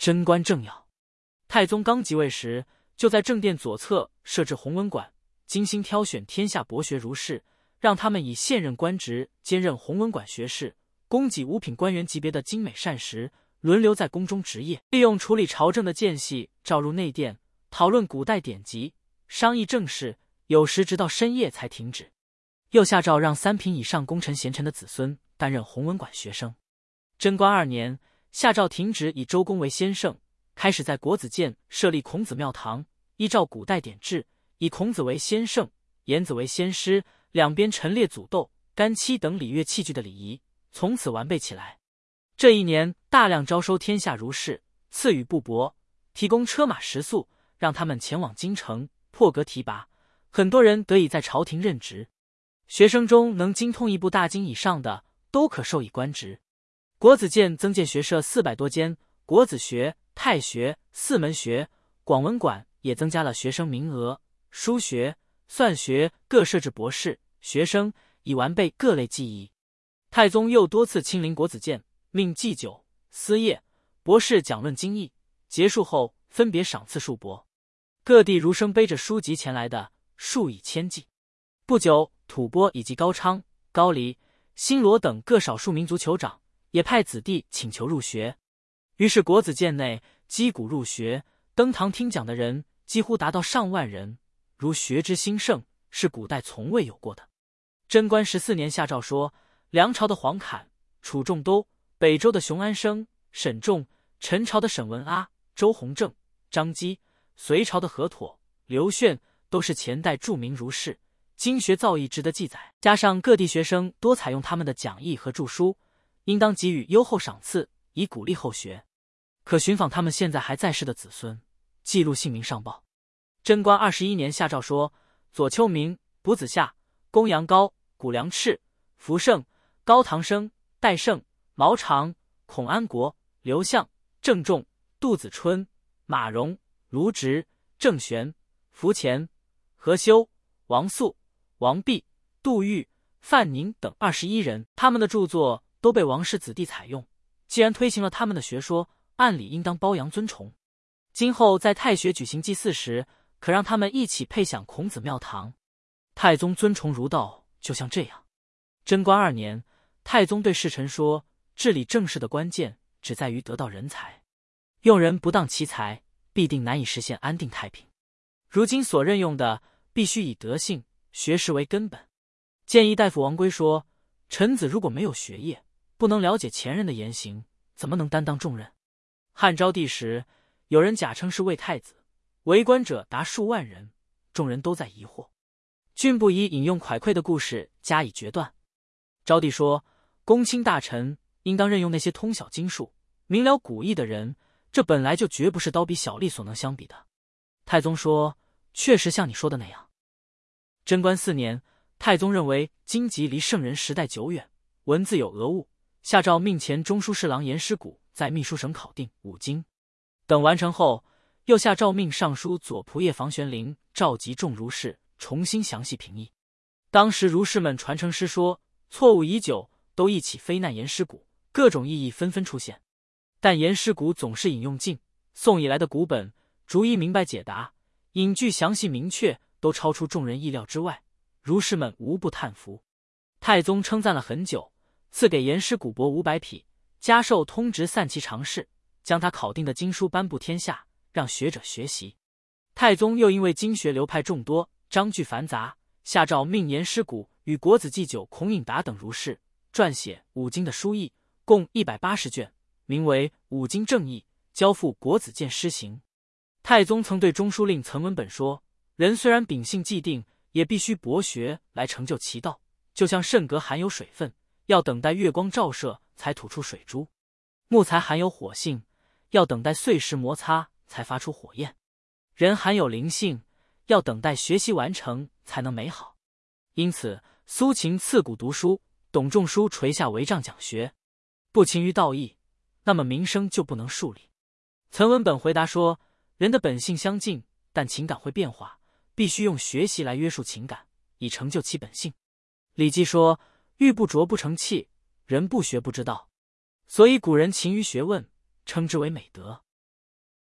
贞观政要。太宗刚即位时，就在正殿左侧设置弘文馆，精心挑选天下博学儒士，让他们以现任官职兼任弘文馆学士，供给五品官员级别的精美膳食，轮流在宫中值夜，利用处理朝政的间隙召入内殿，讨论古代典籍，商议政事，有时直到深夜才停止。又下诏让3品以上功臣贤臣的子孙担任弘文馆学生。贞观2年，下诏停止以周公为先圣，开始在国子监设立孔子庙堂，依照古代典制，以孔子为先圣，颜子为先师，两边陈列祖斗、干戚等礼乐器具的礼仪，从此完备起来。这一年，大量招收天下儒士，赐予布帛，提供车马食宿，让他们前往京城破格提拔，很多人得以在朝廷任职。学生中能精通1部大经以上的，都可授以官职。国子监增建学社400多间，国子学、太学、四门学、广文馆也增加了学生名额，书学、算学各设置博士、学生，以完备各类技艺。太宗又多次亲临国子监，命祭酒、司业、博士讲论经义，结束后分别赏赐数帛。各地儒生背着书籍前来的数以千计。不久，吐蕃以及高昌、高丽、新罗等各少数民族酋长也派子弟请求入学，于是国子监内击鼓入学，登堂听讲的人几乎达到上万人，如学之兴盛，是古代从未有过的。贞观14年下诏说，梁朝的黄侃、楚仲都、北周的熊安生、沈仲、陈朝的沈文阿、周弘正、张基、隋朝的何妥、刘炫都是前代著名儒士，经学造诣值得记载。加上各地学生多采用他们的讲义和著书，应当给予优厚赏赐，以鼓励后学。可寻访他们现在还在世的子孙，记录姓名上报。贞观21年下诏说，左丘明、卜子夏、公羊高、古良赤、福盛、高唐生、戴胜、毛长、孔安国、刘向、郑仲、杜子春、马融、卢植、郑玄、福乾、何修、王肃、王弼、杜预、范宁等21人，他们的著作都被王室子弟采用。既然推行了他们的学说，按理应当褒扬尊崇。今后在太学举行祭祀时，可让他们一起配享孔子庙堂。太宗尊崇儒道，就像这样。贞观2年，太宗对侍臣说，治理政事的关键只在于得到人才，用人不当其才，必定难以实现安定太平。如今所任用的，必须以德性、学识为根本。建议大夫王圭说，臣子如果没有学业，不能了解前人的言行，怎么能担当重任？汉昭帝时，有人假称是魏太子，围观者达数万人，众人都在疑惑。君不宜引用蒯聩的故事加以决断。昭帝说，公卿大臣应当任用那些通晓经术、明了古义的人，这本来就绝不是刀笔小吏所能相比的。太宗说，确实像你说的那样。贞观4年，太宗认为经籍离圣人时代久远，文字有讹误，下诏命前中书侍郎严师古在秘书省考定5经。等完成后，又下诏命尚书左仆射房玄龄召集众儒士，重新详细评议。当时儒士们传承师说，错误已久，都一起非难严师古，各种异议纷纷出现。但严师古总是引用晋、宋以来的古本，逐一明白解答，引据详细明确，都超出众人意料之外，儒士们无不叹服。太宗称赞了很久，赐给严师古帛500匹，加授通直散骑常侍，将他考定的经书颁布天下，让学者学习。太宗又因为经学流派众多，章句繁杂，下诏命严师古与国子祭酒孔颖达等儒士撰写5经的书议，共180卷，名为《5经正义》，交付国子监施行。太宗曾对中书令岑文本说，人虽然秉性既定，也必须博学来成就其道，就像肾格含有水分，要等待月光照射才吐出水珠；木材含有火性，要等待碎石摩擦才发出火焰；人含有灵性，要等待学习完成才能美好。因此，苏秦刺骨读书，董仲舒垂下帷帐讲学，不勤于道义，那么名声就不能树立。岑文本回答说，人的本性相近，但情感会变化，必须用学习来约束情感，以成就其本性。礼记说，玉不琢不成器，人不学不知道，所以古人勤于学问，称之为美德。